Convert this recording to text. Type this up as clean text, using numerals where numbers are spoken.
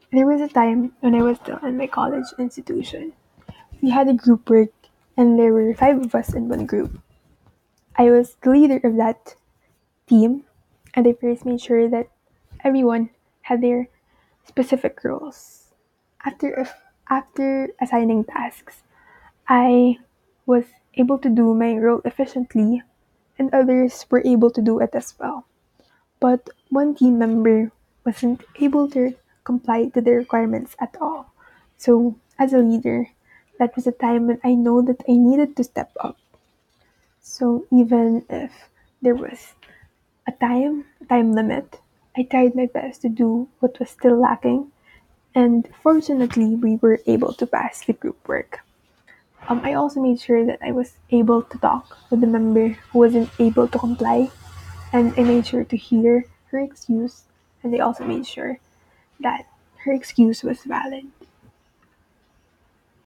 There was a time when I was still in my college institution. We had a group work, and there were five of us in one group. I was the leader of that team, and I first made sure that everyone had their specific roles. After assigning tasks, I was able to do my role efficiently, and others were able to do it as well. But one team member wasn't able to comply to the requirements at all. So, as a leader, that was a time when I know that I needed to step up. So, even if there was time limit, I tried my best to do what was still lacking, and fortunately, we were able to pass the group work. I also made sure that I was able to talk with the member who wasn't able to comply, and I made sure to hear her excuse, and I also made sure that her excuse was valid.